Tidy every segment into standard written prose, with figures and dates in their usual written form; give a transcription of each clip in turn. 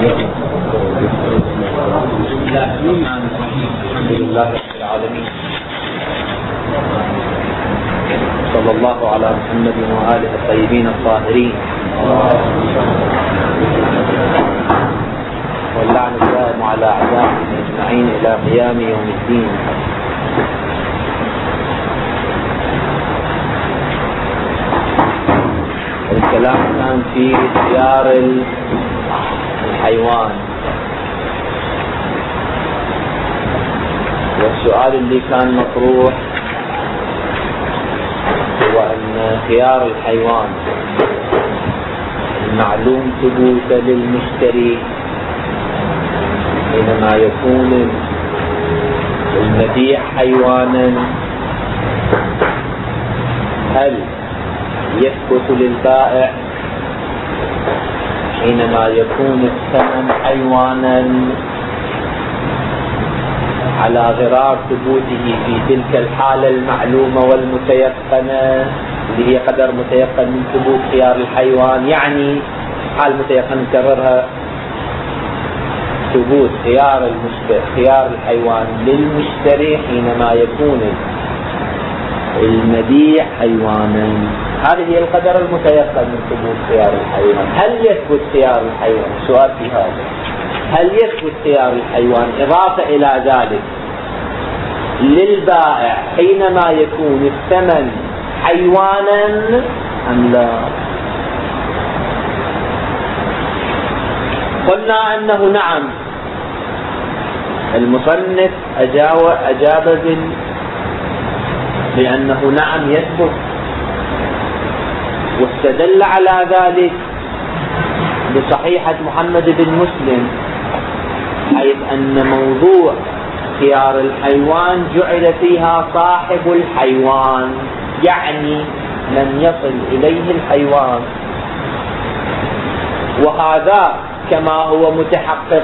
الحمد لله رب العالمين، صلى الله على محمد وآله الطيبين الطاهرين، واللعن الدائم على أعدائهم أجمعين إلى قيام يوم الدين. الكلام الآن في خيار الحيوان، والسؤال اللي كان مطروح هو أن خيار الحيوان المعلوم ثبوتا للمشتري حينما يكون المبيع حيوانا، هل يثبت للبائع حينما يكون الثمن حيوانا على غرار ثبوته في تلك الحالة المعلومة والمتيقنة اللي هي قدر متيقن من ثبوت خيار الحيوان؟ يعني حال متيقن نكررها، ثبوت خيار الحيوان للمشتري حينما يكون المبيع حيوانا. هذه هي القدر المتيقن من ثبوت خيار الحيوان. هل يثبت خيار الحيوان؟ السؤال في هذا، هل يثبت خيار الحيوان إضافة إلى ذلك للبائع حينما يكون الثمن حيوانا أم لا؟ قلنا أنه نعم. المصنف أجاب بأنه نعم يثبت، واستدل على ذلك بصحيحة محمد بن مسلم، حيث أن موضوع خيار الحيوان جعل فيها صاحب الحيوان، يعني من يصل إليه الحيوان، وهذا كما هو متحقق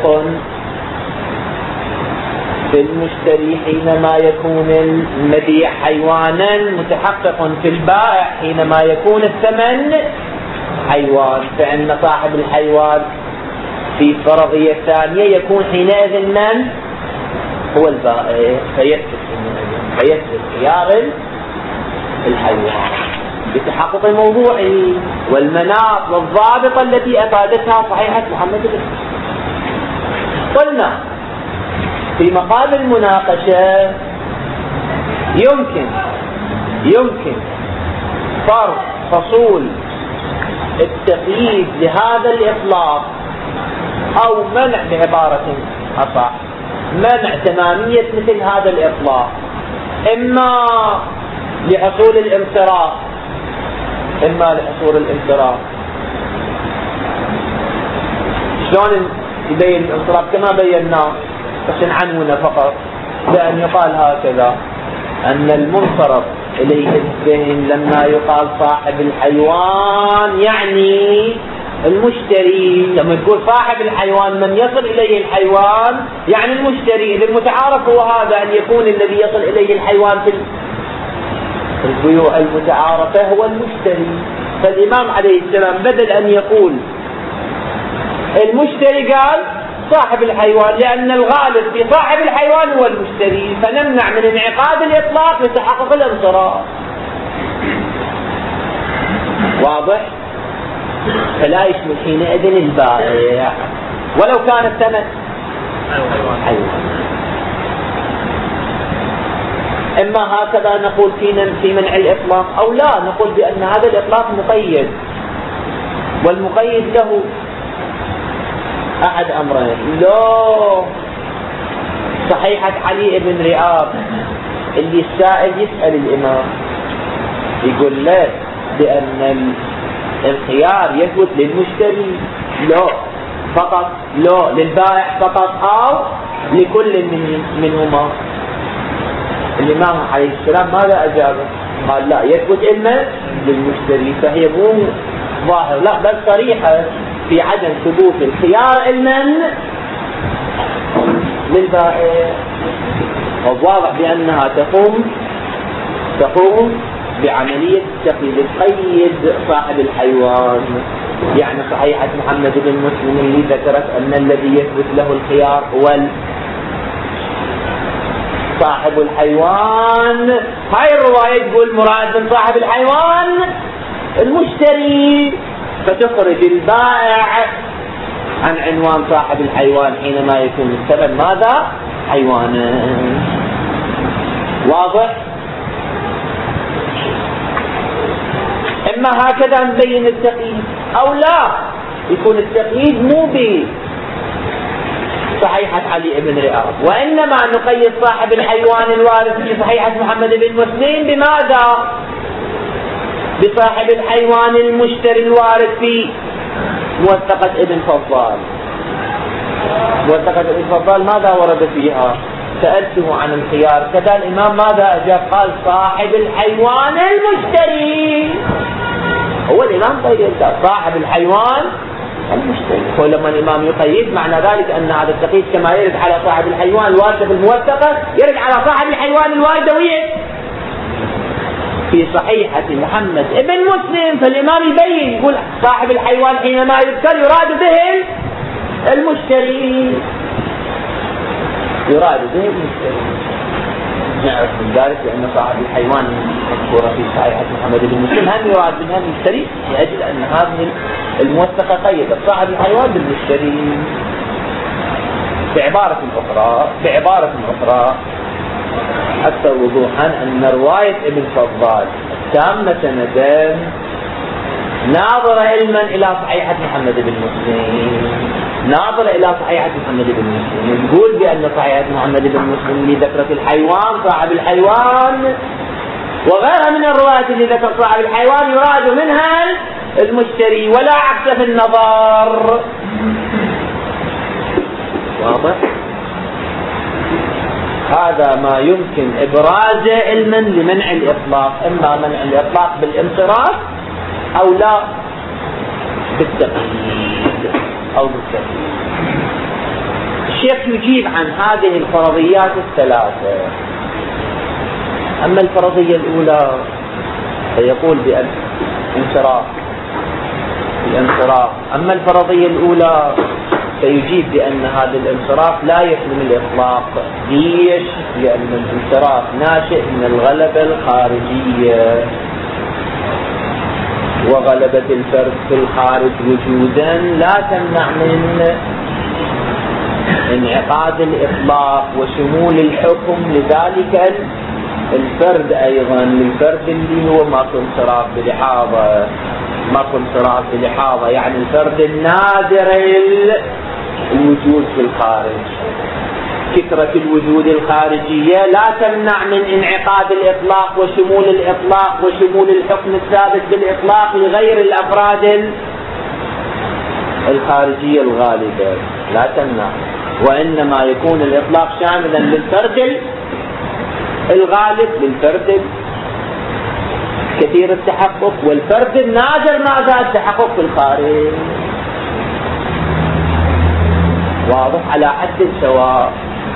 في المشتري حينما يكون المبيع حيوانا، متحقق في البائع حينما يكون الثمن حيوان، فإن صاحب الحيوان في فرضية ثانية يكون حينئذ من هو البائع، فيثبت خيار الحيوان بتحقق الموضوع والمناط والضابطة التي أفادتها صحيحة محمد بن مسلم. قلنا في مقام المناقشة يمكن فرض فصول التقييد لهذا الإطلاق أو منع، بعبارة أصح منع تمامية مثل هذا الإطلاق، إما لحصول الانصراف شلون يبين الانصراف؟ كما بيناه بس نعنونه فقط، بأن يقال هكذا أن المنصرف إليه الذهن لما يقال صاحب الحيوان يعني المشتري. لما يقول صاحب الحيوان من يصل إليه الحيوان يعني المشتري. إذا المتعارف هو هذا، أن يكون الذي يصل إليه الحيوان في البيوع المتعارفة هو المشتري. فالإمام عليه السلام بدل أن يقول المشتري قال صاحب الحيوان، لأن الغالب في صاحب الحيوان هو المشتري، فنمنع من انعقاد الإطلاق لتحقق الانصراف. واضح؟ فلا يشمل حينئذ البائع ولو كان الثمن حيوان. إما هكذا نقول في منع الإطلاق، أو لا نقول بأن هذا الإطلاق مقيد، والمقيد له أحد أمرين. لو صحيحة علي بن رئاب اللي السائل يسأل الإمام يقول له بأن الخيار يثبت للمشتري لا فقط، لا للبائع فقط، أو لكل منهما. الإمام عليه السلام ماذا أجابه؟ قال لا، يثبت إما للمشتري. فهي مو ظاهر، لا بل صريحة في عدم ثبوت الخيار للبائع، والواضح بأنها تقوم بعملية تقييد صاحب الحيوان. يعني صحيحة محمد بن مسلم اللي ذكرت أن الذي يثبت له الخيار هو صاحب الحيوان. هاي الرواية تقول مراد من صاحب الحيوان المشتري، فتخرج البائع عن عنوان صاحب الحيوان حينما يكون الثمن ماذا؟ حيوانا. واضح؟ إما هكذا نبين التقييد أو لا يكون التقييد مو بصحيحة علي بن رئاب، وإنما نقيد صاحب الحيوان الوارد في صحيحة محمد بن مسلم بماذا؟ بصاحب الحيوان المشتري الوارد في موثقة ابن فضال. موثقة ابن فضال ماذا ورد فيها؟ سألته عن الخيار، كذا الإمام ماذا أجاب؟ قال صاحب الحيوان المشتري. هو الإمام قيد صاحب الحيوان المشتري. ولما الإمام يقيد معنى ذلك أن هذا التقييد كما يرد على صاحب الحيوان الوارد في الموثقة يرد على صاحب الحيوان الوارد في صحيحة محمد ابن مسلم. فالإمام يبين يقول صاحب الحيوان حينما يذكر يراد به المشتري، يراد به المشتري. نعرف من ذلك لأن صاحب الحيوان مذكورة في صحيحة محمد بن مسلم هم يراد منها المشتري، لأجل أن هذه الموثقة قيدت صاحب الحيوان بالمشتري. بعبارة أخرى أكثر وضوحا أن رواية ابن فضال تامة سندا ناظرة علما إلى صحيحة محمد بن مسلم، ناظرة إلى صحيحة محمد بن مسلم، يقول بأن صحيحة محمد بن مسلم اللي ذكرت الحيوان صاحب الحيوان وغيرها من الروايات اللي ذكر صاحب الحيوان يراد منها المشتري ولا عكس في النظر. واضح؟ هذا ما يمكن إبرازه علما لمنع الإطلاق، إما منع الإطلاق بالانصراف أو لا بالتقييد أو بالتقييد. الشيخ يجيب عن هذه الفرضيات الثلاثة. أما الفرضية الأولى فيقول بالانصراف. أما الفرضية الأولى فيجيب بأن هذا الانصراف لا يحمل الإطلاق. ليش؟ لأن الانصراف ناشئ من الغلبة الخارجية، وغلبة الفرد في الخارج وجودا لا تمنع من انعقاد الإطلاق وشمول الحكم. لذلك الفرد أيضا للفرد اللي هو ماكو انصراف بلحاظة، يعني الفرد النادر الوجود في الخارج. كثرة الوجود الخارجية لا تمنع من انعقاد الإطلاق وشمول الإطلاق وشمول الحكم الثابت بالإطلاق لغير الأفراد الخارجية الغالبة، لا تمنع. وإنما يكون الإطلاق شاملا للفرد الغالب، للفرد كثير التحقق، والفرد النادر ماذا؟ التحقق في الخارج. واضح؟ على حد سواء.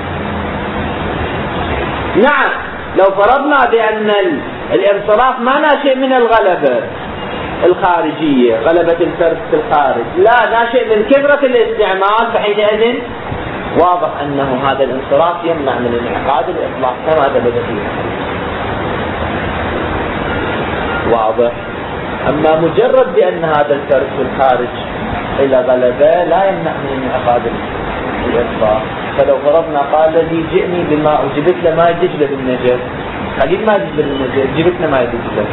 نعم، لو فرضنا بأن الانصراف ما ناشئ من الغلبة الخارجية، غلبة الفرد في الخارج، لا ناشئ من كثرة الاستعمال، فحينئذ واضح أنه هذا الانصراف يمنع من انعقاد الإطلاق كما ثبت فيه. واضح؟ أما مجرد بأن هذا الفرد في الخارج إلى غلبة لا يمنع من انعقاد الإطلاق. فلو فرضنا قال الذي جئني بالماء وجبت له ماء دجلة بالنجف، قليل ما دجلة بالنجف، جبت له ماء دجلة،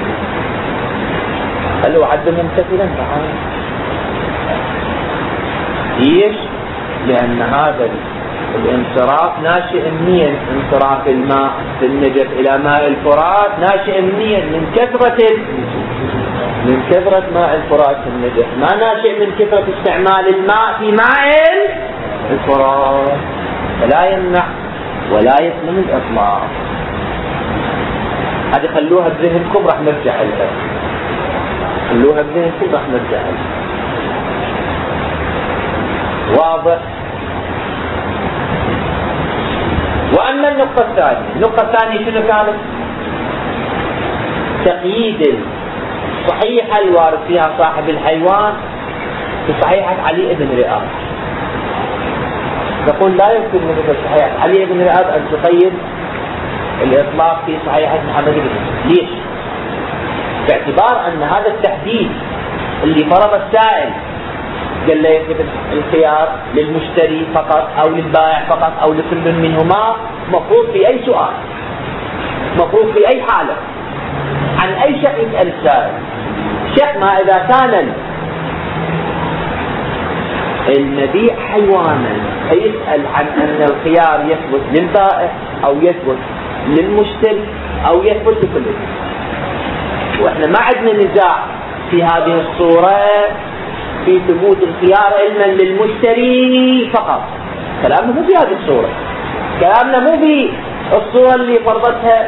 هل هو عد ممتثلا معه؟ ليش؟ لأن هذا الانصراف ناشئ منين؟ انصراف الماء في النجف إلى ماء الفرات ناشئ منين؟ من كثرة ماء الفرات في النجف، ما ناشئ من كثرة استعمال الماء في ماء الفرات، فلا يمنع ولا يسلم الإطلاق. هذه خلوها بذهنكم راح نرجع لها، خلوها بذهنكم راح نرجع لها. واضح؟ وأما النقطة الثانية شنو كانت؟ تقييد الصحيحة الوارد فيها صاحب الحيوان في صحيحة علي بن رئاب. نقول لا يمكن مثل صحيحة علي بن رئاب أن تقيد الإطلاق في صحيحة محمد بن مسلم. ليش؟ باعتبار أن هذا التحديد اللي فرض السائل قال له يثبت الخيار للمشتري فقط أو للبائع فقط أو لكل منهما، مفروض في أي سؤال، مفروض في أي حالة، عن أي شيء يسأل السائل. شيء ما إذا كان المبيع حيوانا فيسأل عن أن الخيار يثبت للبائع أو يثبت للمشتري أو يثبت لكل. وإحنا ما عندنا نزاع في هذه الصورة في ثبوت الخيار علما للمشتري فقط. كلامنا مو في هذه الصورة، كلامنا مو في الصورة اللي فرضتها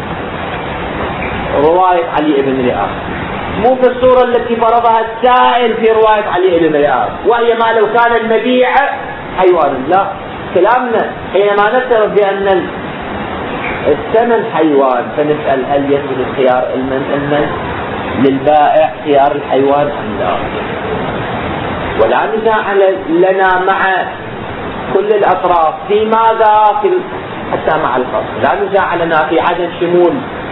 رواية علي بن رئاب، مو في الصورة التي فرضها السائل في رواية علي بن رئاب، وهي ما لو كان المبيع حيوانا. لا، كلامنا حينما نفترض بأن الثمن حيوان فنسأل هل يثبت الخيار علما للبائع خيار الحيوان أم لا. ولا نزاع لنا مع كل الأطراف في ماذا، حتى مع الفصل لا نزاع لنا في عدم شمول،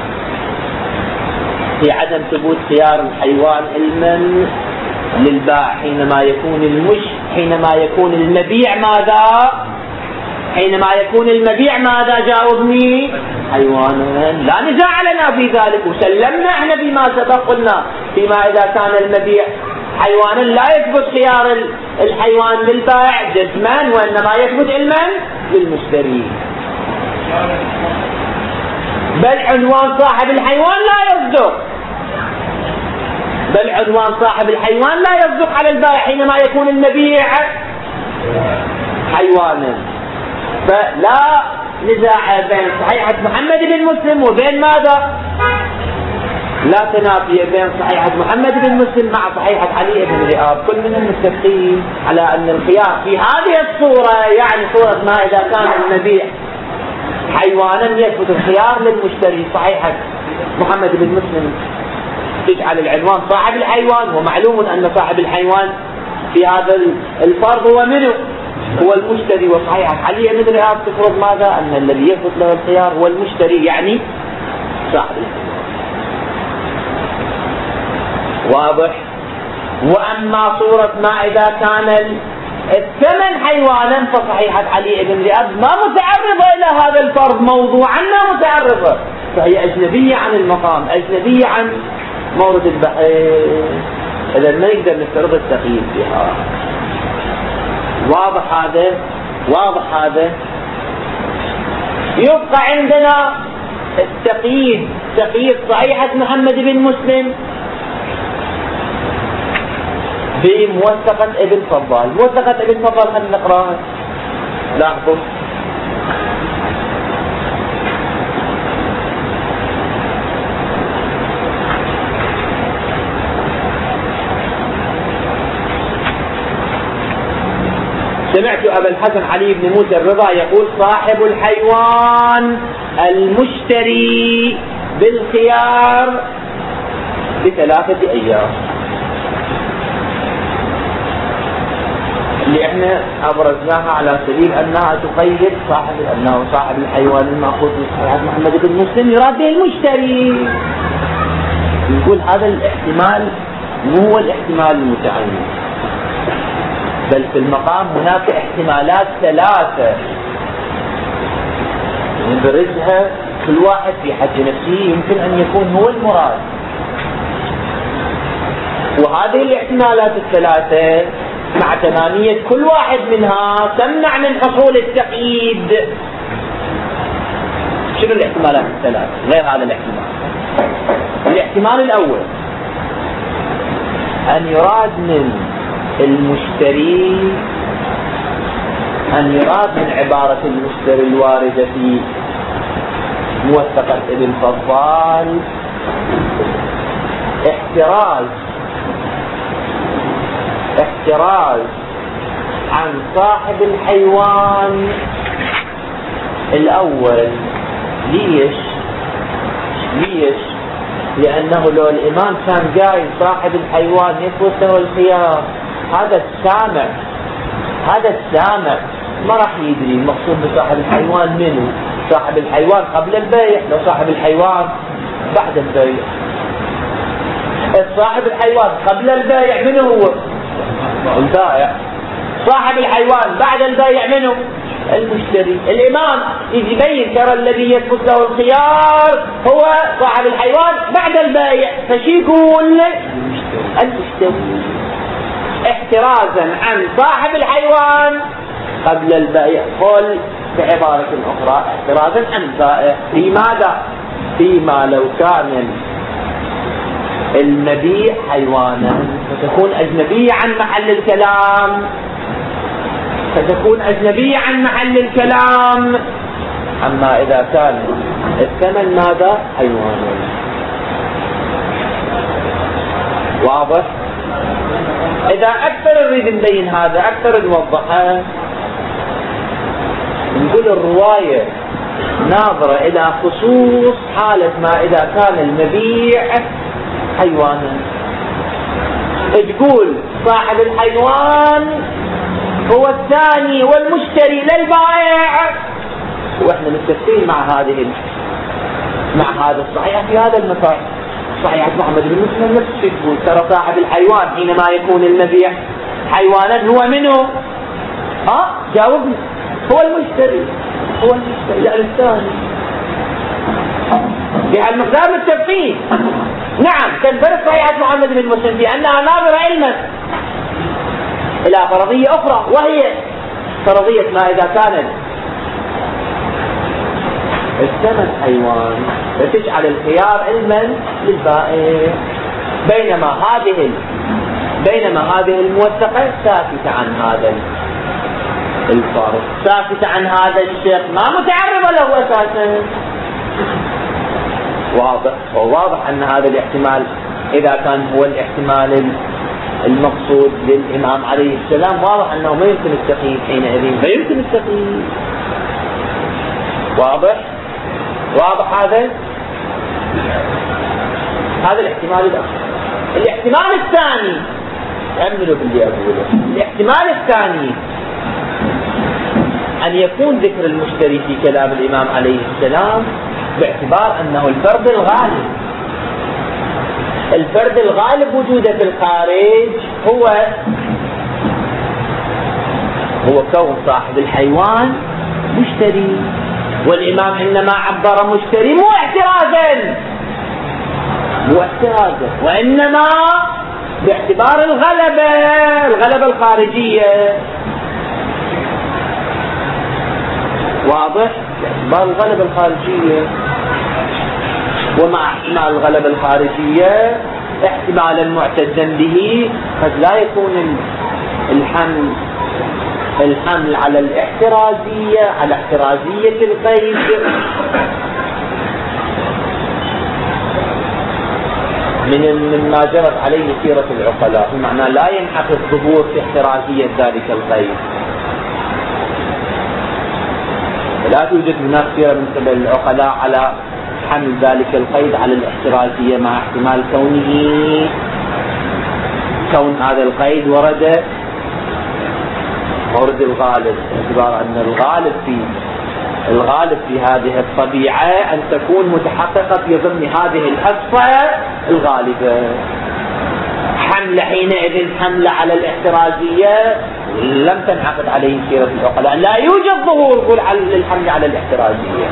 في عدم ثبوت خيار الحيوان علما للبائع حينما يكون المبيع ماذا، حينما يكون المبيع ماذا جاوبني حيوانا. لا نزاع لنا في ذلك، وسلمنا احنا بما سبق قلنا فيما إذا كان المبيع حيوانا لا يثبت خيار الحيوان للبائع جزما، وإنما يثبت علما للمشتري. بل عنوان صاحب الحيوان لا يصدق، بل عنوان صاحب الحيوان لا يصدق على البائع حينما يكون المبيع حيوانا. فلا نزاع بين صحيحة محمد بن مسلم وبين ماذا، لا تنافي بين صحيحة محمد بن مسلم مع صحيحة علي بن رئاب. كل منهم متفقين على أن الخيار في هذه الصورة، يعني صورة ما إذا كان المبيع حيوانا يثبت الخيار للمشتري. صحيحة محمد بن مسلم تجعل العنوان صاحب الحيوان، ومعلوم أن صاحب الحيوان في هذا الفرض هو منه، هو المشتري. وصحيحة علي بن رئاب تفرض ماذا، أن الذي يثبت له الخيار هو المشتري، يعني صاحب الحيوان. واضح؟ وأما صورة ما إذا كان الثمن حيوانا فصحيحة علي بن رئاب ما متعرضة إلى هذا الفرض موضوعا، ما متعرضة، فهي أجنبية عن المقام، أجنبية عن مورد البحث. إذا ما نقدر نفترض التقييد فيها. واضح هذا؟ واضح هذا؟ يبقى عندنا التقييد، تقييد صحيحة محمد بن مسلم بموثقة ابن فضال. موثقة ابن فضال خلينا نقراها. لاحظوا سمعت أبا الحسن علي بن موسى الرضا يقول صاحب الحيوان المشتري بالخيار ب3 أيام. اللي احنا ابرزناها على سبيل انها تقيد انه صاحب الحيوان المأخوذ من صحيح محمد بن مسلم يراد به المشتري. نقول هذا الاحتمال مو هو الاحتمال المتعين، بل في المقام هناك احتمالات 3 نبرزها كل واحد في حد نفسه يمكن ان يكون هو المراد. وهذه الاحتمالات 3 مع تمامية كل واحد منها تمنع من حصول التقييد. شنو الاحتمالات 3 غير هذا الاحتمال؟ الاحتمال الأول أن يراد من المشتري، أن يراد من عبارة المشتري الواردة في موثقة ابن فضال احتراز عن صاحب الحيوان الأول. ليش؟ لأنه لو الإمام كان قايل صاحب الحيوان يثبت له الخيار هذا السامع ما راح يدري المقصود بصاحب الحيوان منه. صاحب الحيوان قبل البيع، لو صاحب الحيوان بعد البيع. صاحب الحيوان قبل البيع منه هو؟ البائع. صاحب الحيوان بعد البيع منه؟ المشتري. الإمام يبين ترى الذي يثبت له الخيار هو صاحب الحيوان بعد البيع، فشي يقول المشتري احترازا عن صاحب الحيوان قبل البيع. قل بعبارة أخرى احترازا عن البائع. لماذا؟ فيما لو كان المبيع حيوانا فتكون أجنبية عن محل الكلام، أما إذا كان الثمن ماذا؟ حيوانا. واضح؟ إذا أكثر نريد نبين هذا، أكثر نوضحه، نقول الرواية ناظرة إلى خصوص حالة ما إذا كان المبيع حيوانا. تقول صاحب الحيوان هو الثاني والمشتري للبائع، واحنا متفقين مع هذا الصحيح في هذا المثال. صحيح محمد بن مسلم نفس يقول ترى صاحب الحيوان حينما يكون المبيع حيوانا هو منه؟ جاوبني. هو المشتري يعني الثاني. بهالمقدار متفقين. نعم، تنفرد صحيحة محمد بن مسلم بأنها ناظرة علما إلى فرضية أخرى، وهي فرضية ما إذا كان الثمن حيوان فتجعل الخيار علما للبائع، بينما هذه الموثقة ساكتة عن هذا الفرض، ساكتة عن هذا الشيء، ما متعرضة له أساسا. واضح أن هذا الاحتمال إذا كان هو الاحتمال المقصود للإمام عليه السلام، واضح أنه ما يمكن التقييد حينئذ، ما يمكن التقييد. واضح هذا الاحتمال الأخير. الاحتمال الثاني، أمنوا باللي أقوله، الاحتمال الثاني أن يكون ذكر المشتري في كلام الإمام عليه السلام باعتبار أنه الفرد الغالب وجوده في الخارج هو كون صاحب الحيوان مشتري، والإمام إنما عبر مشتري مو احترازا، وإنما باعتبار الغلبة الخارجية. واضح؟ باعتبار الغلبة الخارجية، ومع احتمال الغلبة الخارجية احتمالا معتدا به قد لا يكون الحمل على الاحترازية، على احترازية القيد، مما جرت عليه سيرة العقلاء، بمعنى لا ينحقق ظهور في احترازية ذلك القيد. لا توجد هناك سيرة من قبل العقلاء على حمل ذلك القيد على الاحترازية، مع احتمال كون هذا القيد ورد مورد الغالب، باعتبار أن الغالب في هذه الطبيعة أن تكون متحققة في ضمن هذه الحصة الغالبة. حينئذ حمل على الاحترازية لم تنعقد عليه سيرة العقلاء، لا يوجد ظهور للحمل على الاحترازية،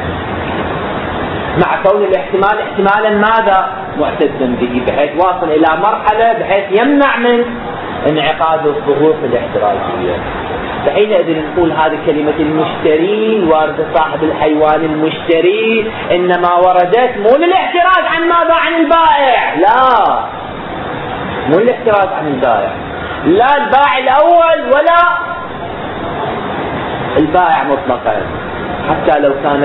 مع كون الاحتمال احتمالا ماذا؟ معتدا به، بحيث واصل إلى مرحلة بحيث يمنع من انعقاد الظهور في الاحترازية. فحينئذ نقول هذه كلمة المشتري واردة صاحب الحيوان المشتري إنما وردت مو للاحتراز عن ماذا؟ عن البائع، لا، مو الاحتراز عن البائع، لا البائع الأول ولا البائع مطلقا، حتى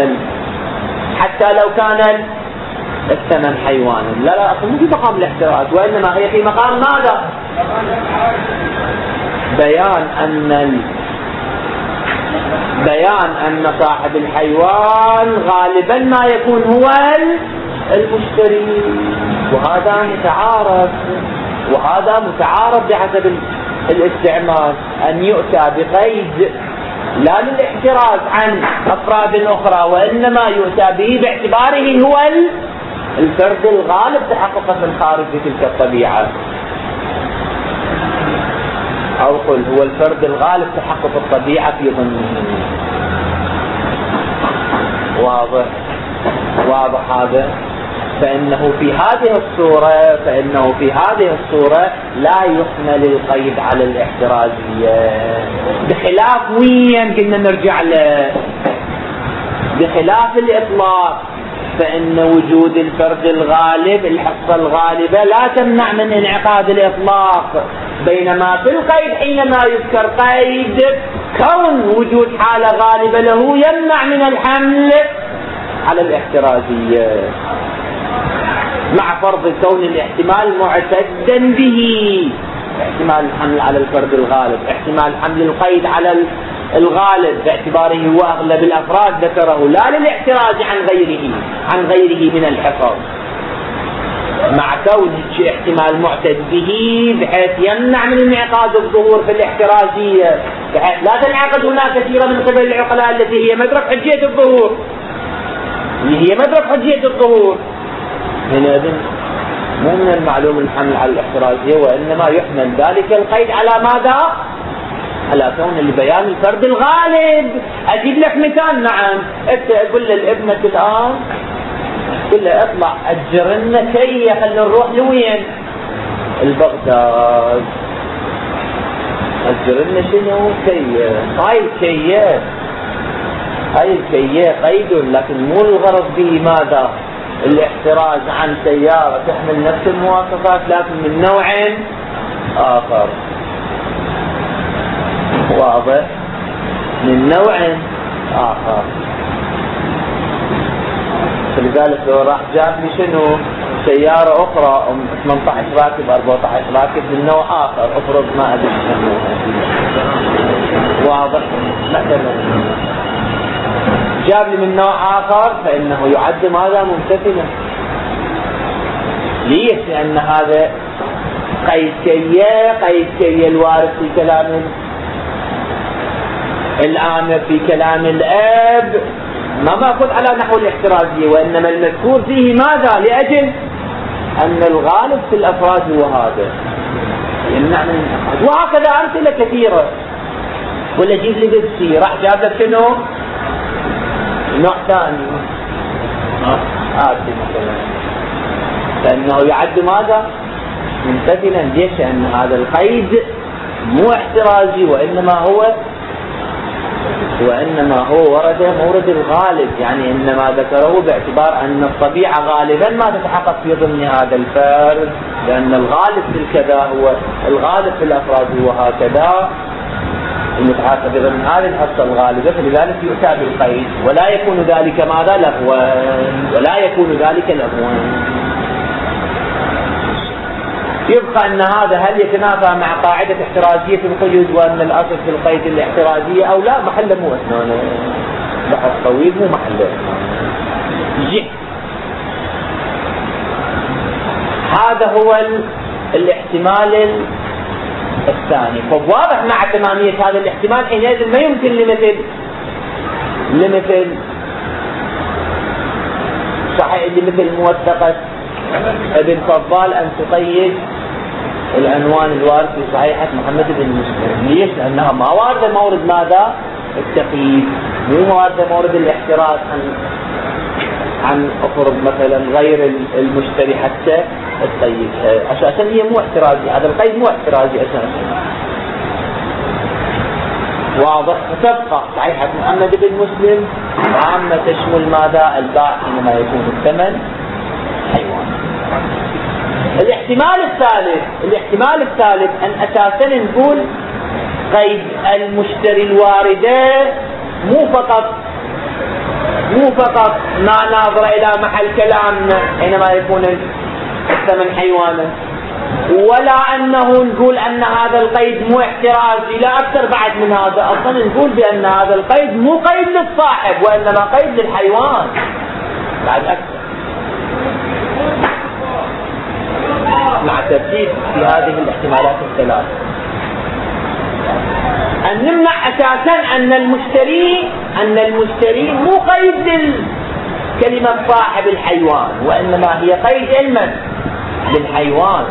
لو كان الثمن حيوانا، لا مو في مقام الاحتراز، وإنما هي في مقام ماذا؟ بيان أن صاحب الحيوان غالبا ما يكون هو المشتري، وهذا متعارف بحسب الاستعمال أن يؤتى بقيد لا للاحتراز عن أفراد أخرى، وإنما يؤتى به باعتباره هو الفرد الغالب تحقق في الخارج بتلك الطبيعة، أو قل هو الفرد الغالب تحقق الطبيعة في ضمنه. واضح هذا؟ فإنه في هذه الصورة لا يحمل القيد على الاحترازية، بخلاف وين قلنا نرجع له، بخلاف الإطلاق، فإن وجود الفرد الغالب الحصة الغالبة لا تمنع من انعقاد الإطلاق، بينما في القيد حينما يذكر قيد كون وجود حالة غالبة له يمنع من الحمل على الاحترازية، مع فرض كون الاحتمال معتدا به، احتمال الحمل على الفرد الغالب، احتمال حمل القيد على الغالب باعتباره هو أغلب الأفراد ذكره، لا للاحتراز عن غيره من الحفظ، مع كون احتمال معتد به بحيث يمنع من انعقاد الظهور في الاحترازية، بحيث لا تنعقد هناك كثيرا من قبل العقلاء التي هي مدرك حجية الظهور، حينئذ مو من المعلوم الحمل على الاحترازية، وإنما يحمل ذلك القيد على ماذا؟ على كون لبيان الفرد الغالب. أجيب لك مثال. نعم، أنت أقول للابنة الآن، قل له اطلع أجرنا كي خلنا نروح لوين؟ البغداد. أجرنا شنو؟ كي. هاي الكية قيد، لكن مو الغرض به ماذا؟ الاحتراز عن سيارة تحمل نفس المواصفات لكن من نوع آخر. واضح؟ من نوع آخر. فلذلك لو راح جاب لي شنو؟ سيارة أخرى 18 راكب 14 راكب من نوع آخر، أفرض ما أدري شنوها. واضح؟ مثلا جاب لي من نوع آخر فإنه يعد ماذا؟ ممتثلا. ليش؟ لأن هذا قيد كية الوارد في كلام الآمر في كلام الأب ما مأخذ على نحو الاحترازية، وإنما المذكور فيه ماذا؟ لأجل أن الغالب في الأفراد هو هذا يمنع من الأفراد. وهكذا أمثلة كثيرة. ولا جيب لي قدسي راح جاب لك شنو؟ نوع ثاني مثلا، فإنه يعد ماذا؟ ممتثلا. ليش؟ لأن هذا القيد مو احترازي، وإنما هو ورد مورد الغالب، يعني إنما ذكره باعتبار أن الطبيعة غالبا ما تتحقق في ضمن هذا الفرد، لأن الغالب في الكذا هو الغالب في الأفراد هو هكذا المتحقق ضمن هذه الحصة الغالبة، فلذلك يؤتى بالقيد، ولا يكون ذلك ماذا؟ لغوا. يبقى أن هذا هل يتنافى مع قاعدة احترازية القيود، وأن الأصل في القيد الاحترازية أو لا؟ محله مو أثنان، بحث طويل مو محله. هذا هو الاحتمال الثاني. فواضح مع تمامية هذا الاحتمال حينئذ ما يمكن لمثل صحيح لمثل موثقة ابن فضال أن تقيد العنوان الوارد في صحيحة محمد بن مسلم. ليش؟ لأنها ما واردة مورد ماذا؟ التقييد، مو واردة مورد الاحتراز عن أفرض مثلا غير المشتري حتى تقيدها. أساسا هي مو احترازي، هذا القيد مو احترازي أساسا. واضح؟ فتبقى صحيحة محمد بن مسلم عامة تشمل ماذا؟ الباع حينما يكون الثمن حيوان. الاحتمال الثالث أن أساسا نقول قيد المشتري الواردة مو فقط ما ناظر إلى محل كلامنا حينما يكون الثمن حيوانا، ولا أنه نقول أن هذا القيد مو احترازي، لا أكثر بعد من هذا. أصلا نقول بأن هذا القيد مو قيد للصاحب وإنما قيد للحيوان بعد أكثر، مع ترتيب في هذه الاحتمالات الثلاث. أن نمنع أساسا أن المشتري مو قيد كلمة صاحب الحيوان، وإنما هي قيد علما للحيوان.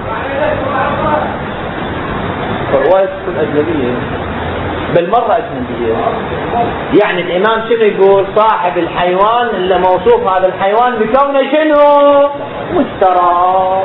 فرواية تكون أجنبية بالمرة أجنبية. يعني الإمام شنو يقول؟ صاحب الحيوان اللي موصوف هذا الحيوان بكونه شنو؟ مشترى.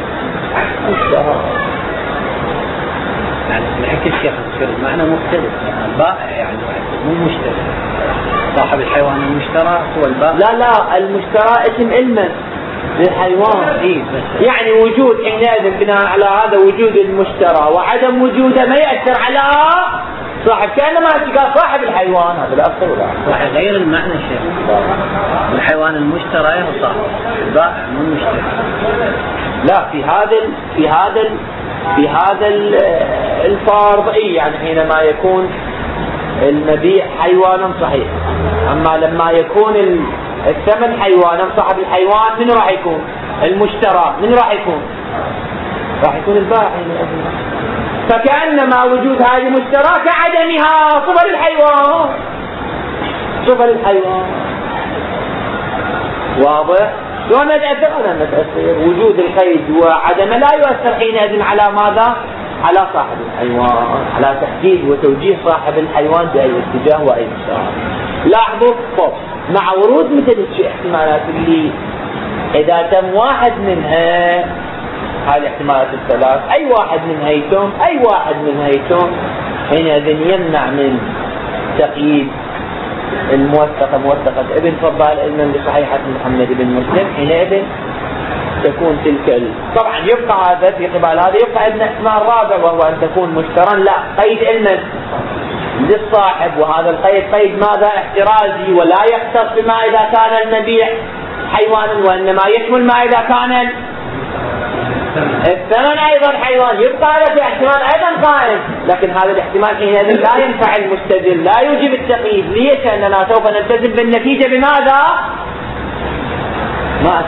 يعني بحكي الشيخ المعنى مختلف، البائع يعني مو مشتري. صاحب الحيوان المشترى هو البائع. لا المشترى اسم علما للحيوان. يعني وجود حينئذ بناء على هذا وجود المشترى وعدم وجوده ما يأثر على صاحب، كأنما قال صاحب الحيوان. هذا لا أكثر ولا أقل. غير المعنى شيء. الحيوان المشترى هو صاحب، البائع مو المشتري. لا في هذا الفرض يعني حينما يكون المبيع حيوانا صحيح. أما لما يكون الثمن حيوانا، صاحب الحيوان من راح يكون؟ المشترى. من راح يكون البائع. فكأنما وجود هذه المشترى كعدمها صفة الحيوان. واضح؟ شلون نتأثر؟ نتأثر وجود القيد وعدمه لا يؤثر حينئذ على ماذا؟ على صاحب الحيوان، على تحديد وتوجيه صاحب الحيوان بأي اتجاه وأي مسار. لاحظوا مع ورود مثل الاحتمالات اللي إذا تم واحد منها، هذه الاحتمالات الثلاث، أي واحد من هيتم حينئذ يمنع من تقييد موثقة ابن فضال علما بصحيحة محمد بن مسلم. حينئذ تكون تلك طبعا يبقى هذا في قبال هذا، يبقى ابن احتمال رابع وهو أن تكون مشترا لا قيد علما للصاحب، وهذا القيد قيد ماذا؟ احترازي، ولا يختص بما إذا كان المبيع حيوانا، وإنما يشمل ما إذا كان الثمن أيضا حيوان. يبقى هذا في احتمال أيضا قائم، لكن هذا الاحتمال حينئذ لا ينفع المستدل، لا يوجب التقييد. ليش؟ أننا سوف نلتزم بالنتيجة بماذا؟ ما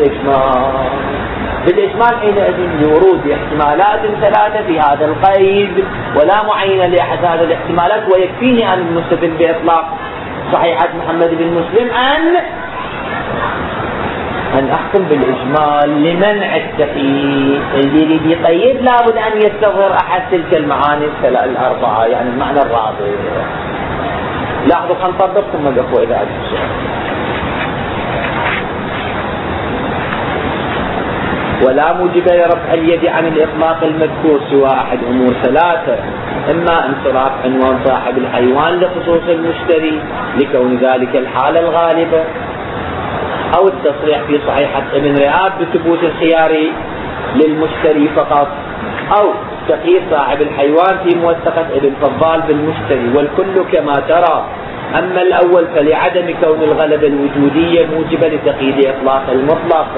بالإجمال حينئذ لورود احتمالات ثلاثة في هذا القيد ولا معينة لأحد هذه الاحتمالات، ويكفيني أن المستدل بإطلاق صحيحة محمد بن مسلم أن أحكم بالإجمال لمنع التقييد. اللي يريد يقيد لابد أن يستظهر أحد تلك المعاني الأربعة، يعني المعنى الرابع. لاحظوا خلنا نطبق ثم الأخوة إذا عندهم سؤال. ولا موجب لرفع اليد عن الإطلاق المذكور سوى أحد أمور ثلاثة: إما انصراف عنوان صاحب الحيوان لخصوص المشتري لكون ذلك الحالة الغالبة، أو التصريح في صحيحة ابن رئاب بثبوت الخيار للمشتري فقط، أو تقييد صاحب الحيوان في موثقة ابن فضال بالمشتري، والكل كما ترى. أما الأول فلعدم كون الغلبة الوجودية موجبة لتقييد إطلاق المطلق،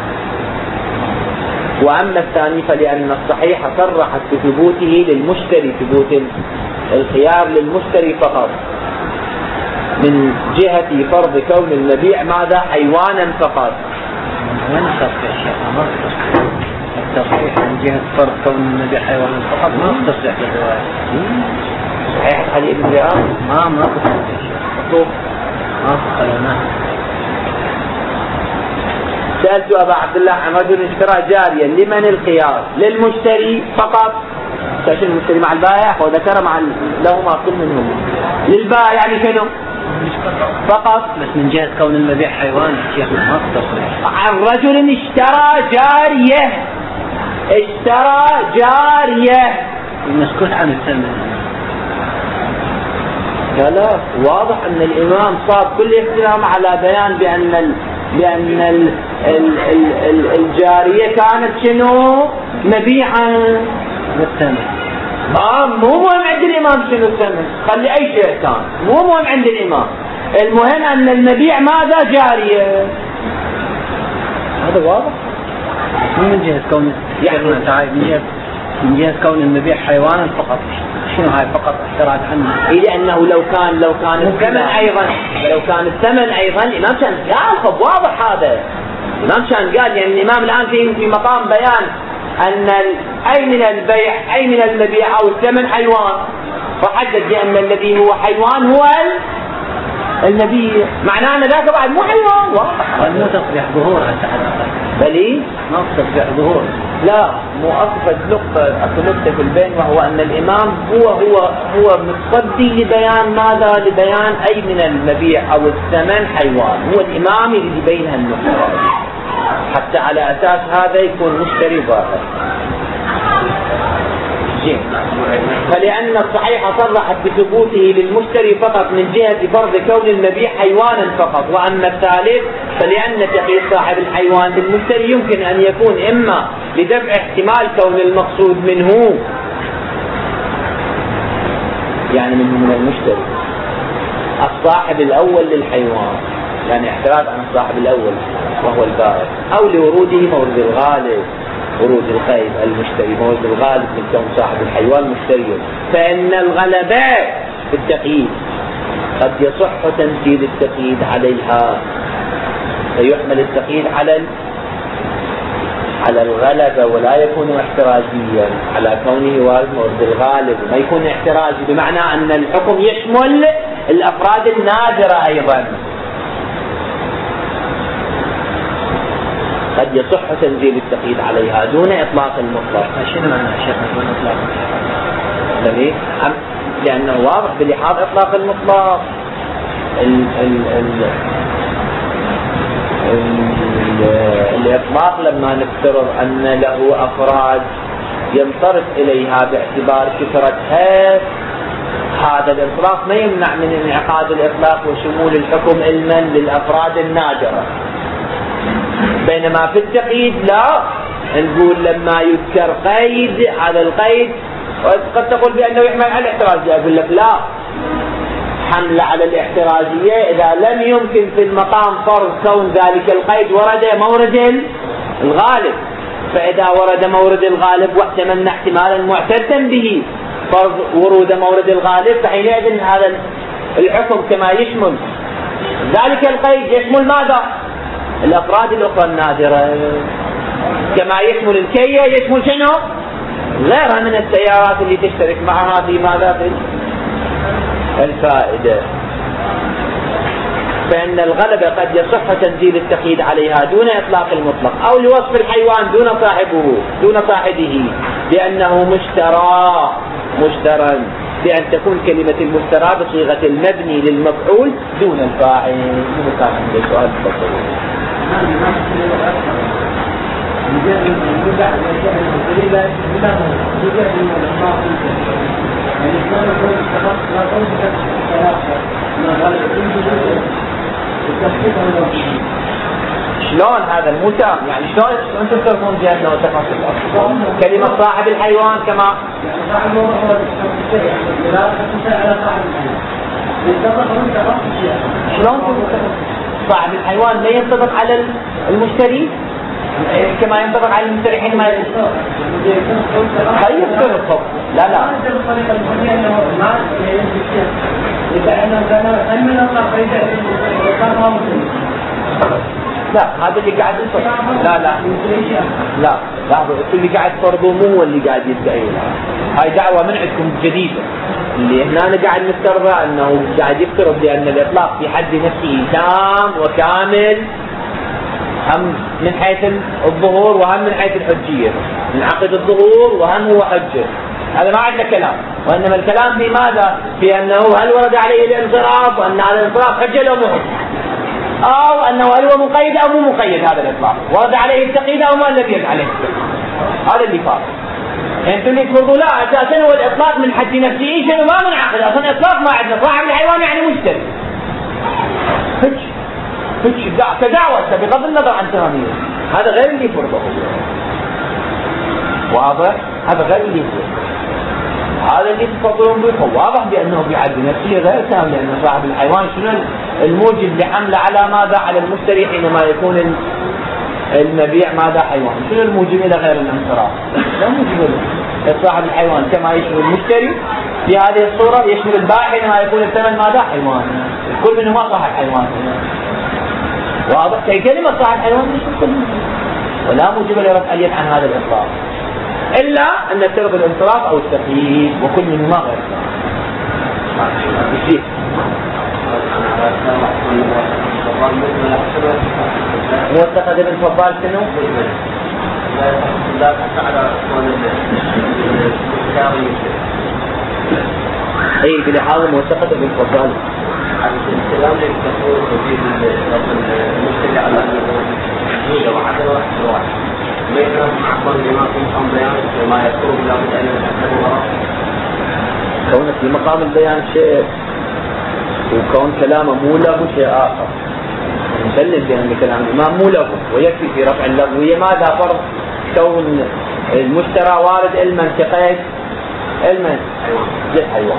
وأما الثاني فلأن الصحيح صرحت بثبوته للمشتري، ثبوت الخيار للمشتري فقط، من جهة فرض كون المبيع ماذا؟ حيوانا فقط. وين التصريح يا شيخ؟ التصريح من جهة فرض كون المبيع حيوانا فقط ما في تصريح للرواية. صحيح حديث ابن رئاب ما في تصريح. ما قلناه. سألت أبا عبد الله عن رجل اشترى جاريا، لمن الخيار؟ للمشتري فقط، تشير المشتري مع البائع، وذكر مع لهما كل منهم. للبائع يعني شنو؟ فقط. بس من جهة كون المبيع حيوان شيخ ما في تصريح. عن رجل اشترى جارية المسكوت عن الثمن. لا واضح أن الإمام صاب كل اهتمام على بيان بأن الجارية كانت شنو؟ مبيعا بالثمن. مو مهم عند الإمام شنو الثمن، خلي أي شيء كان، مو مهم عند الإمام، المهم أن المبيع ماذا؟ جارية. هذا واضح. من جهة كون من جهة كون المبيع حيوانا فقط. شنو هاي فقط احتراز عنه؟ لأنه لو كان الثمن أيضا الإمام كان قال واضح هذا. الإمام كان قال يعني الإمام الآن في مقام بيان أن أي من البيع أي من المبيع أو الثمن حيوان، وحدد بأن الذي هو حيوان هو المبيع، معناه أن ذاك بعد مو حيوان واضح. مو تصبح ظهور حتى بلي ما تصبح ظهور. لا، مو أصبحت نقطة في البين، وهو أن الإمام هو متصدي لبيان ماذا؟ لبيان أي من المبيع أو الثمن حيوان، هو الإمام اللي يبين هالنقطة حتى على أساس هذا يكون مشتري ظاهر. فلأن الصحيح صرحت بثبوته للمشتري فقط من جهة فرض كون المبيع حيوانا فقط، وأما الثالث فلأن تقييد صاحب الحيوان بالمشتري يمكن أن يكون إما لدفع احتمال كون المقصود منه يعني من المشتري الصاحب الأول للحيوان، يعني احتراز عن الصاحب الأول وهو البائع، أو لوروده مورد الغالب، ورود القيد المشتري مورد الغالب من كون صاحب الحيوان مشتري. فإن الغلبة في التقييد قد يصح تنزيل التقييد عليها، فيحمل التقييد على الغلبة ولا يكون احترازيا على كونه وارد مورد الغالب، وما يكون احترازي بمعنى أن الحكم يشمل الأفراد النادرة أيضا. قد يصح تنزيل التقييد عليها دون إطلاق المطلق. شنو معنى شيخ دون إطلاق؟ لأنه واضح بلحاظ إطلاق المطلق. الإطلاق لما نفترض أن له أفراد ينصرف إليها باعتبار كثرتها، هذا الإطلاق ما يمنع من انعقاد الإطلاق وشمول الحكم علما للأفراد النادرة. بينما في التقييد لا، نقول لما يذكر قيد على القيد قد تقول بأنه يحمل على الاحترازية، أقول لك لا، حمل على الاحترازية إذا لم يمكن في المقام فرض كون ذلك القيد ورد مورد الغالب، فإذا ورد مورد الغالب واحتملنا احتمالا معتدا به فرض ورود مورد الغالب، فحينئذ هذا الحكم كما يشمل ذلك القيد يشمل ماذا؟ الأفراد الأخرى النادرة، كما يشمل الكية يشمل شنو؟ غيرها من السيارات اللي تشترك معها في ماذا؟ في الفائدة. فإن الغلبة قد يصح تنزيل التقييد عليها دون إطلاق المطلق، أو لوصف الحيوان دون صاحبه بأنه مشترى بأن تكون كلمة المشترى بصيغة المبني للمفعول دون الفاعل. سؤال شلون هذا المتام؟ يعني شلون انتم تفهمون بأنه تخصص كلمة صاحب الحيوان كما شلون صاحب الحيوان لا ينطبق على المشتري كما ينطبق على المشتري حينما يفترض. لا لا هذا اللي قاعد يصير. لا اللي قاعد تفرضوه مو هو اللي قاعد يدعي. هاي دعوة من عندكم جديدة، اللي هنا أنا قاعد نفترض أنه قاعد يفترض بأن الإطلاق في حد نفسه تام وكامل، هم من حيث الظهور وهم من حيث الحجية، من عقد الظهور وهم هو حجة. هذا ما عندنا كلام، وإنما الكلام في ماذا؟ في أنه هل ورد عليه الانصراف، وأن على الانصراف حجة لو مو حجة، أو أنه هل هو مقيد أو مو مقيد. هذا الإطلاق ورد عليه التقييد أو ما لم يرد عليه التقييد. هذا اللي فارق. انتم اللي تفرضوا لا اساسا هو الاطلاق من حد نفسه شنو ما من عقد اصلا. اطلاق ما عندنا، صاحب الحيوان يعني مشتري كدعوة بغض النظر عن تمامية. هذا غير اللي فرضه، واضح؟ هذا غير اللي فرضه. هذا اللي تفضلون به واضح بأنه في حد نفسه غير تام، لأن صاحب الحيوان شنو الموجب لحمله على ماذا؟ على المشتري حينما يكون المبيع ماذا؟ حيوان. شنو الموجب إلى غير الانصراف؟ لا موجب له. صاحب الحيوان كما يشمل المشتري في هذه الصورة يشمل البائع حينما يكون الثمن ماذا؟ حيوان. كل منهما صاحب حيوان. واضح؟ كلمة صاحب حيوان مش كل، ولا موجب لرفع اليد عن هذا الإطلاق إلا أن ترضى الانصراف أو التقييد، وكل منهما غير. موثقة ابن فضال شنو؟ اي بلحاظ موثقة ابن فضال الكلام اللي تقول في المشكلة على الموجودة وعدم واحد بينهم عقل لما كنتم بيان وما يذكر بلا بد أن يتحدثوا كونه في مقام البيان شيء وكون كلامه مو له شيء آخر نسلم بأن كلام الإمام مو له ويكفي في رفع اللغوية. ماذا فرق كون المشترى وارد المنطقين علما للحيوان؟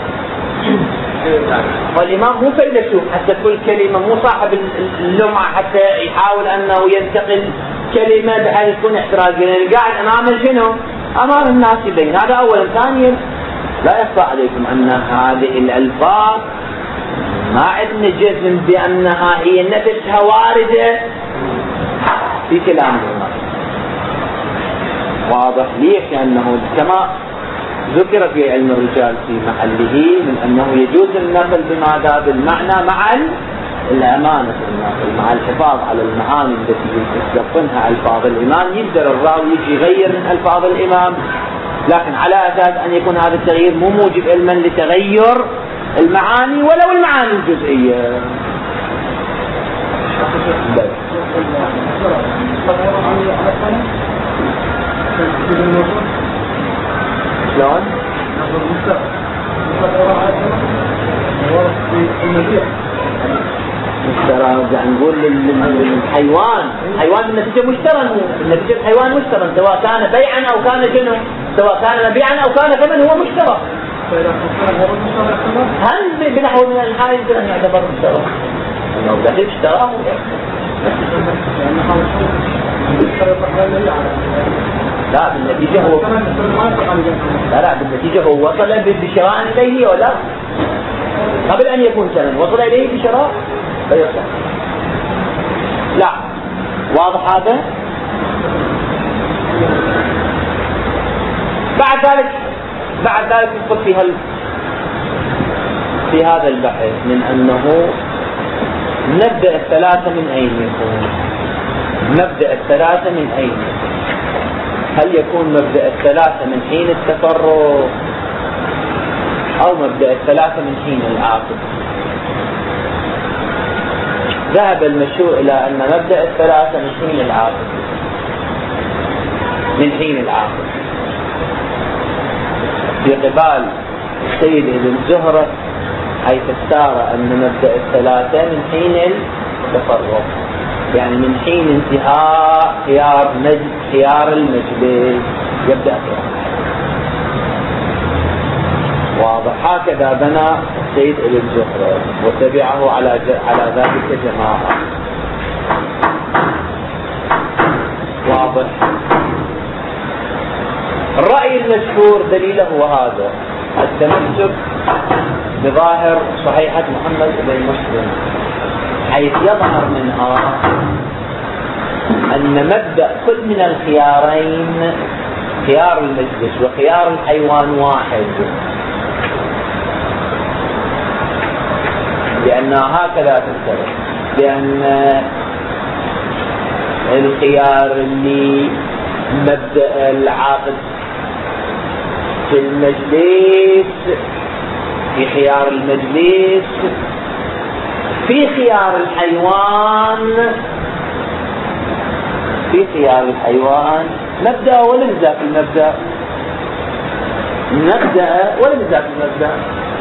والإمام مو فيلسوف حتى كل كلمة، مو صاحب اللمعة حتى يحاول أنه ينتقل كلمة بحيث تكون احترازية، يعني قاعد أمام شنو؟ أمام الناس يبين. هذا أولا. ثانيا لا يخفى عليكم أن هذه الألفاظ ما عندنا جزم بأنها هي نفسها واردة في كلام الإمام. واضح ليش؟ لأنه كما ذكر في علم الرجال في محله من أنه يجوز النقل بماذا؟ بالمعنى مع الأمانة في النقل، مع الحفاظ على المعاني التي يستلقنها ألفاظ الإمام. يقدر الراوي يجي يغير من ألفاظ الإمام، لكن على أساس أن يكون هذا التغيير مو موجب علما لتغير المعاني ولو المعاني الجزئية. شلون؟ مشترى نقول للحيوان، الحيوان بالنتيجة مشترى، بالنتيجة الحيوان مشترى سواء كان بيعا أو كان جنو، سواء كان مبيعا أو كان ثمن هو مشترى. هل بنحو من الحال يمكن أن يعتبر مشترى؟ لو دخل اشتراه لا بالنتيجة هو لا بالنتيجة هو وصل بشراء إليه ولا قبل أن يكون ثمن وصل إليه بشراء فيصح. لا واضح هذا؟ بعد ذلك ندخل في هذا البحث من أنه نبدأ الثلاثة من أين يكون؟ مبدأ الثلاثة من أين؟ هل يكون مبدأ الثلاثة من حين التفرق أو مبدأ الثلاثة من حين العاقد؟ ذهب المشهور إلى أن مبدأ الثلاثة من حين العاقد، من حين العاقد في قبال السيد ابن زهرة، حيث اختار أن مبدأ الثلاثة من حين التفرق، يعني من حين انتهاء خيار المجلس يبدأ خيار. واضح. هكذا بنى السيد ابن زهرة وتبعه على ذلك جماعة. واضح. الرأي المشهور دليله هو هذا التمسك بظاهر صحيحة محمد بن مسلم، حيث يظهر منها أن مبدأ كل من الخيارين، خيار المجلس وخيار الحيوان، واحد، لأنها هكذا تفترض، لأن الخيار اللي مبدأ العقد في المجلس، في خيار المجلس، في خيار الحيوان، في خيار الحيوان مبدأ ولا نزاع في المبدأ، مبدأ ولا نزاع في المبدأ.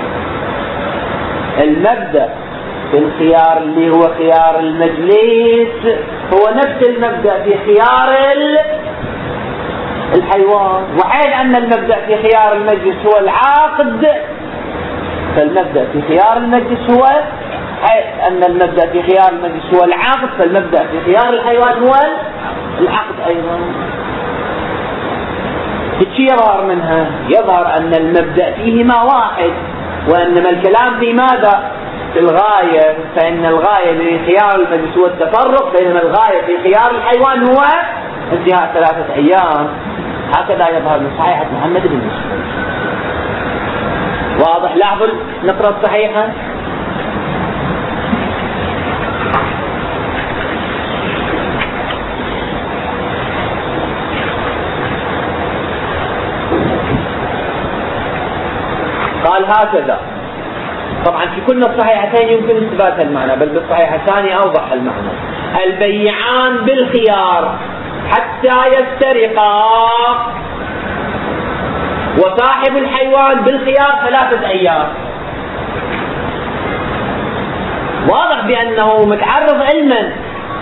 المبدأ في الخيار اللي هو خيار المجلس هو نفس المبدأ في خيار الحيوان، وحين أن المبدأ في خيار المجلس هو العقد، فالمبدأ في خيار المجلس هو، حيث أن المبدأ في خيار المجلس هو العقد، فالمبدأ في خيار الحيوان هو العقد أيضا. تشي يظهر منها؟ يظهر أن المبدأ فيهما واحد، وإنما الكلام في ماذا؟ في الغاية، فإن الغاية من خيار المجلس هو التفرق، بينما الغاية في خيار الحيوان هو انتهاء 3 أيام. هكذا يظهر من صحيحة محمد بن مسلم. واضح؟ لاحظوا النقرة الصحيحة. قال هكذا. طبعا في كل الصحيحتين يمكن اثبات المعنى، بل بالصحيحة الثانية اوضح المعنى. البيعان بالخيار حتى يفترقا، وصاحب الحيوان بالخيار 3 أيام. واضح بأنه متعرض علما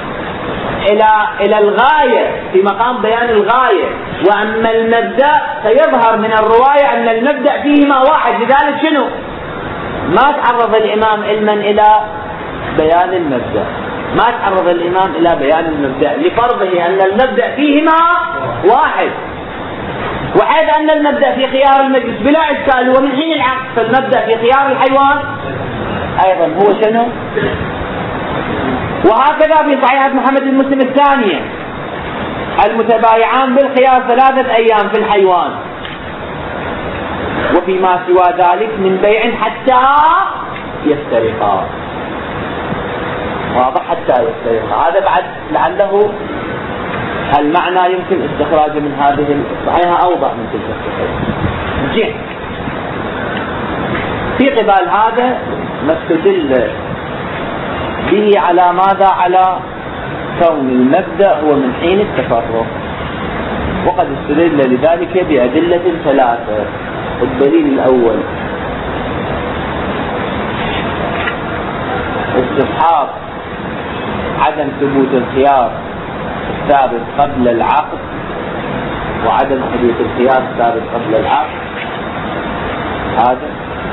إلى الغاية في مقام بيان الغاية، وأما المبدأ سيظهر من الرواية أن المبدأ فيهما واحد، لذلك شنو؟ ما تعرض الإمام علما إلى بيان المبدأ، ما تعرض الإمام إلى بيان المبدأ لفرضه أن المبدأ فيهما واحد، وحيث أن المبدأ في خيار المجلس بلا إشكال ومن حين العقد، فالمبدأ في خيار الحيوان أيضا هو شنو؟ وهكذا في صحيحة محمد بن مسلم الثانية، المتبايعان بالخيار 3 أيام في الحيوان، وفيما سوى ذلك من بيع حتى يفترقا. واضح؟ حتى يفترقا، هذا بعد لعله المعنى يمكن استخراجه من هذه الصحيحة أوضح من تلك الصحيحة. جيد. في قبال هذا ما استدل به على ماذا؟ على كون المبدأ هو من حين التفرق، وقد استدل لذلك بأدلة 3. الدليل الأول استصحاب عدم ثبوت الخيار الثابت قبل العقد، وعدم حدوث الخيار الثابت قبل العقد. هذا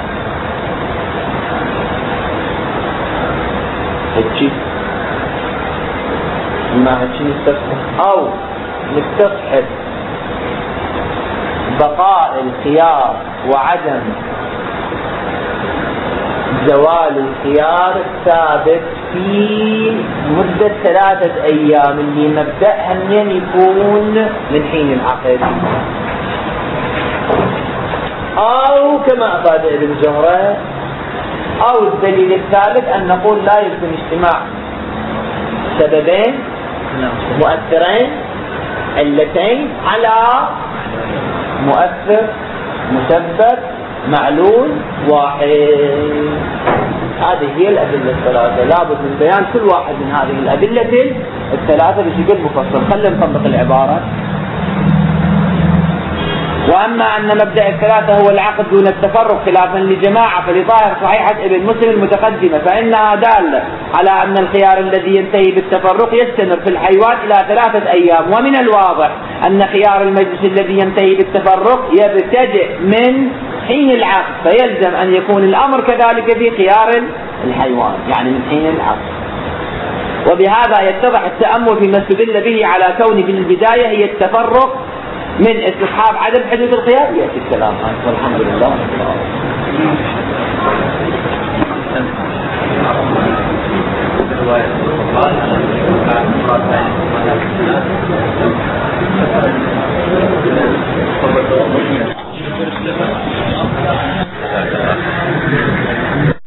هالشيء ما هالشيء نستصحب، أو نستصحب بقاء الخيار وعدم زوال الخيار الثابت في مدة 3 أيام اللي مبدأها من يكون من حين العقد، أو كما أفاد ابن زهرة، أو الدليل الثالث أن نقول لا يمكن اجتماع سببين مؤثرين علتين على مؤثر مسبب معلول واحد. هذه هي الأدلة 3، لابد من بيان كل واحد من هذه الأدلة 3 بشكل مفصل. خلينا نطبق العبارة. وأما أن مبدأ 3 هو العقد دون التفرق خلافا لجماعة، فلظاهر صحيحة ابن مسلم المتقدمة فإنها دالة على أن الخيار الذي ينتهي بالتفرق يستمر في الحيوان إلى 3 أيام، ومن الواضح أن خيار المجلس الذي ينتهي بالتفرق يبتدئ من حين العقد، فيلزم أن يكون الأمر كذلك في خيار الحيوان، يعني من حين العقد. وبهذا يتضح التأمل فيما استدل به على كون في البداية هي التفرق من استصحاب عدم حدوث الخيار. يأتي الكلام عنه والحمد لله رب العالمين.